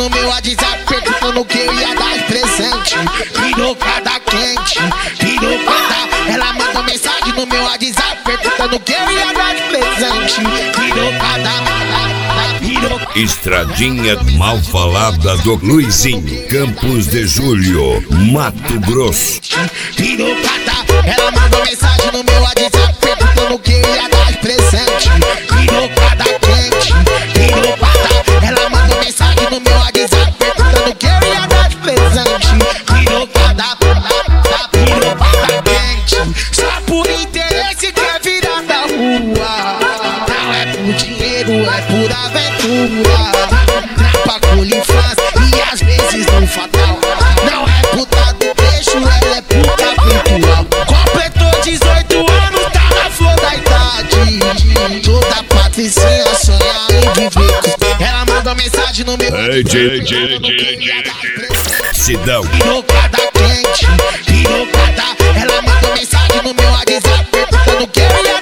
no meu WhatsApp perguntando que eu ia dar de presente. Pirocada quente, pirocada. Ela mandou mensagem no meu WhatsApp perguntando que eu ia dar de presente. Pirocada, pirocada. Estradinha mal falada do Luizinho, Campos de Julho, Mato Grosso. Pirocada. Ela mandou mensagem no meu WhatsApp perguntando que eu ia dar de presente. Pirocada quente, pirocada. Ela mandou mensagem no meu WhatsApp perguntando que eu ia dar de presente. Pirocada, pirocada quente. Só por interesse quer virar da rua. Não é por dinheiro, é por aventura. Trapa com infância e às vezes no fatal. Não é puta do trecho, ela é puta virtual. Completou 18 anos, tá na flor da idade. Toda patricinha sonha em viver. Ela mandou mensagem no meu Sidão. pirocada quente, pirocada. Ela mandou mensagem no meu WhatsApp perguntando que eu ia